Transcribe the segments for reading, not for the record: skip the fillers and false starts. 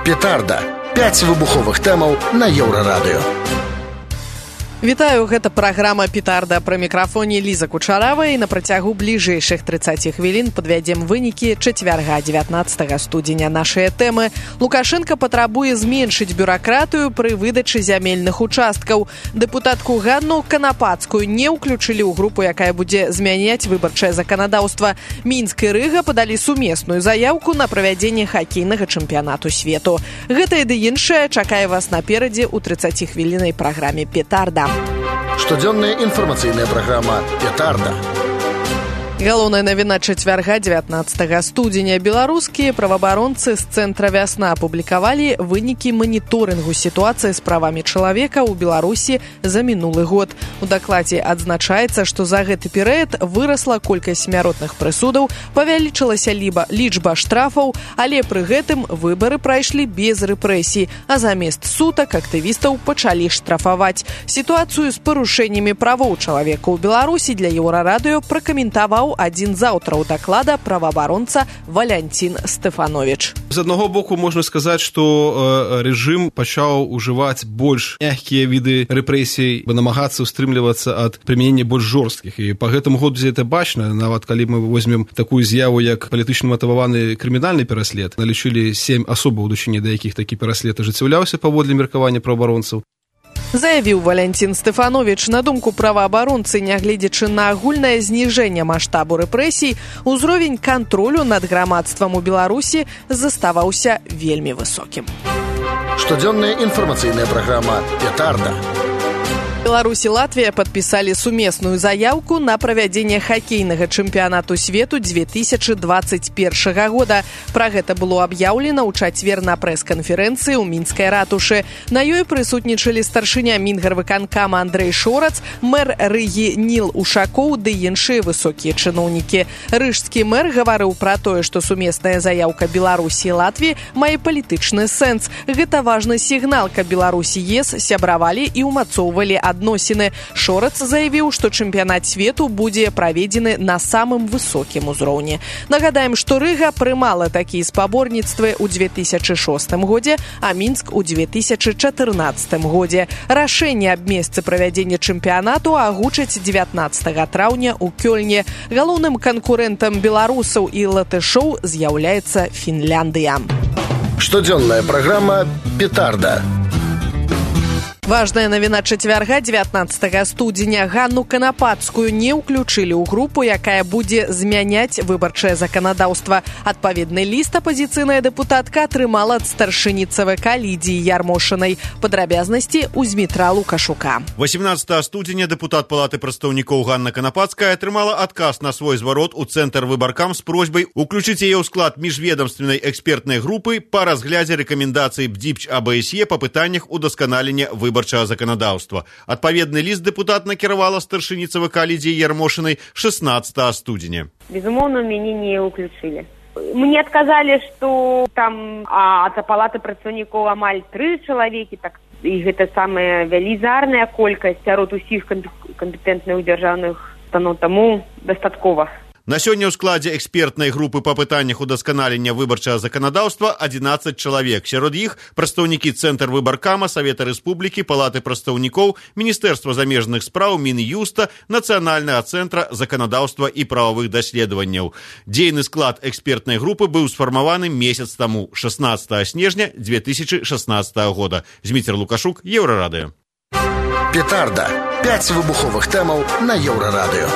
Петарда. 5 выбуховых тэмаў на Еўрарадыё. Вітаю, гэта праграма «Петарда». Пры мікрафоне Ліза Кучарава, і на працягу бліжэйшых 30 хвілін падвядзем вынікі чацвярга 19 студзеня. Нашыя тэмы. Лукашенко патрабуе зменшыць бюракратыю пры выдачы зямельных участкаў. Дэпутатку Ганну Канапацкую не ўключылі ў групу, якая будзе змяняць выбарчае заканадаўства. Мінск і Рыга падалі сумесную заяўку на правядзенне хакейнага чэмпіянату свету. Гэта і ды іншае чакае вас наперадзе ў 30-хвіліннай праграме «Петарда». Штодзённая інфармацыйная праграма «Петарда». Галоўная навіна чацвярга 19 студзеня. Беларускія праваабаронцы з цэнтра «Вясна» апублікавалі вынікі маніторынгу сітуацыі з правамі чалавека ў Беларусі за мінулы год. У дакладзе адзначаецца, што за гэты перыяд вырасла колькасць смяротных прысудаў, павялічылася лічба штрафаў, але пры гэтым выбары прайшлі без рэпрэсій, а замест сутак актывістаў пачалі штрафаваць. Сітуацыю з парушэннямі правоў чалавека ў Беларусі для Еўрарадыё пракаментаваў адзін з аўтараў даклада праваабаронца Валянцін Стэфанович. З аднаго боку можна сказаць, што рэжым пачаў ужываць больш мягкія віды рэпрэсій, намагацца ўстрымлівацца ад прымянення больш жорсткіх. І па гэтаму году гэта бачна, нават калі мы возьмем такую з'яву, як палітычна матываваны крымінальны пераслед, налічылі 7 асобаў, у дачыне да якіх такі пераслед ажыццяўляўся паводле меркавання праваабаронцаў. Заявіў Валянцін Стэфанович. На думку праваабаронцы, нягледзячы на агульнае зніжэнне маштабу рэпрэсій, узровень кантролю над грамадствам у Беларусі заставаўся вельмі высокім. Штодзённая інфармацыйная праграма «Петарда». Беларусь і Латвія падпісалі сумесную заяўку на правядзенне хакейнага чэмпіянату свету 2021 года. Пра гэта было аб'яўлена ў чацвер на прэс-канферэнцыі ў мінскай ратушы. На ёй прысутнічалі старшыня Мінгарвыканкама Андрэй Шорац, мэр Рыгі Ніл Ушакоў ды іншыя высокія чыноўнікі. Рыжскі мэр гаварыў пра тое, што сумесная заяўка Беларусі і Латвіі мае палітычны сэнс. Гэта важны сігнал, каб Беларусь і ЕС сябравалі і ўмацоўвалі адносіны. Шорац заявіў, што чэмпіянат свету будзе праведзены на самым высокім узроўні. Нагадаем, што Рыга прымала такія спаборніцтвы ў 2006 годзе, а Мінск у 2014 годзе. Рашэнне аб месцы правядзення чэмпіянату агучаць 19 траўня ў Кёльне. Галоўным канкурэнтам беларусаў і латышоў з'яўляецца Фінляндыя. Штодзённая праграма «Петарда». Важная навіна чацвярга 19 студзеня. Ганну Канапацкую не ўключылі ў групу, якая будзе змяняць выбарчае заканадаўства. Адпаведны ліст апазіцыйная дэпутатка атрымала ад старшыні ЦВК Лідзіі Ярмошынай. Падрабязнасці ў Змітра Лукашука. 18 студзеня дэпутат Палаты прадстаўнікоў Ганна Канапацкая атрымала адказ на свой зварот у цэнтр выбаркам з просьбай уключыць яе ў склад міжведамственнай экспертнай групы па разглядзе рэкамендацый БДИПЧ АБСЕ па пытаннях удасканалення выбарчага заканадаўства. Адпаведны ліст дэпутат накіравала старшыні ЦВК Лідзіі Ярмошынай 16 студзеня. Безумоўна, мяне не ўключылі. Мне адказалі, што там ад Палаты прадстаўнікоў амаль 3 чалавекі, так, і гэта самая велізарная колькасць сярод усіх кампетэнтных дзяржаўных устаноў, таму дастаткова. На сёння ў складзе экспертнай групы па пытаннях удасканалення выбарчага заканадаўства 11 чалавек. Сярод іх прадстаўнікі Цэнтр выбаркама, Савета Рэспублікі, Палаты прадстаўнікоў, Міністэрства замежных спраў, Мін'юста, Нацыянальнага цэнтра заканадаўства і прававых даследаванняў. Дзейны склад экспертнай групы быў сфармаваны месяц таму, 16 снежня 2016 года. Зміцер Лукашук, Еўрарадыё. «Петарда». 5 выбуховых тэмаў на Еўрарадыё.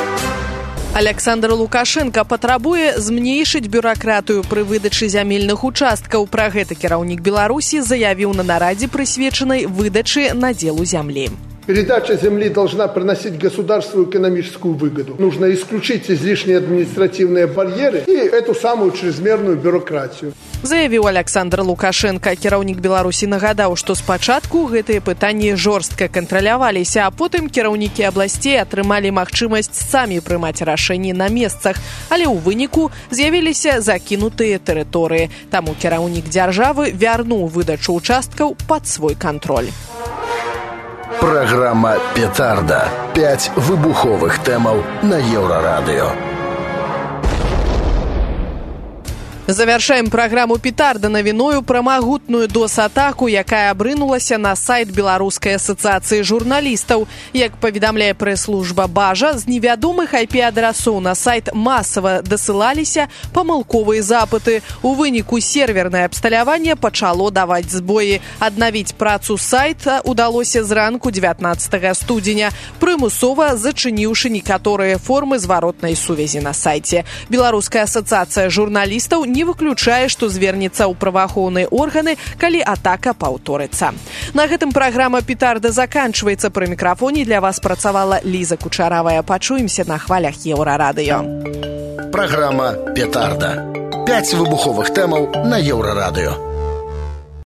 Александр Лукашенко патрабуе зменшыць бюракратыю пры выдачы зямельных участкаў. Пра гэта кіраўнік Беларусі заявіў на нарадзе, прысвечанай выдачы надзелу зямлі. Передача земли должна приносить государству экономическую выгоду. Нужно исключить излишние административные барьеры и эту самую чрезмерную бюрократию. Заявіў Александр Лукашенко. Кіраўнік Беларусі нагадаў, што спачатку гэтыя пытанні жорстка кантраляваліся, а потым кіраўнікі абласцей атрымалі магчымасць самі прымаць рашэнні на месцах. Але ў выніку з'явіліся закінутыя тэрыторыі. Таму кіраўнік дзяржавы вярнуў выдачу участкаў пад свой кантроль. Программа «Петарда». 5 выбуховых тэмаў на Еўрарадыё. Завяршаем праграму «Петарда» навіною пра магутную DOS-атаку, якая абрынулася на сайт Беларускай асацыяцыі журналістаў. Як паведамляе прэс-служба Бажа, з невядомых IP-адрасоў на сайт масава дасылаліся памылковыя запыты. У выніку сервернае абсталяванне пачало даваць збоі. Аднавіць працу сайта удалося зранку 19 студзеня, прымусова зачыніўшы некаторыя формы зваротнай сувязі на сайце. Беларуская асацыяцыя журналістаў не выключае, што звернецца ў праваахоўныя органы, калі атака паўторыцца. На гэтым праграма «Петарда» заканчваецца. Пры мікрафоне для вас працавала Ліза Кучаравая. Пачуемся на хвалях Еўрарадыё. Праграма «Петарда». 5 выбуховых тэмаў на Еўрарадыё.